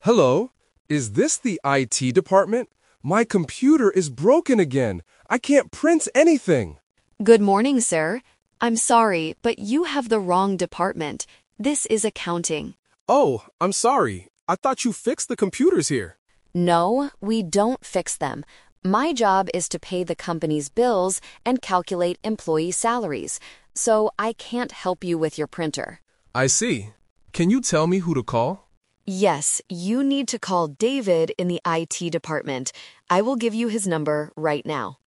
Hello? Is this the IT department? My computer is broken again. I can't print anything. Good morning, sir. I'm sorry, but you have the wrong department. This is accounting. Oh, I'm sorry. I thought you fixed the computers here. No, we don't fix them. My job is to pay the company's bills and calculate employee salaries, so I can't help you with your printer. I see. Can you tell me who to call? Yes, you need to call David in the IT department. I will give you his number right now.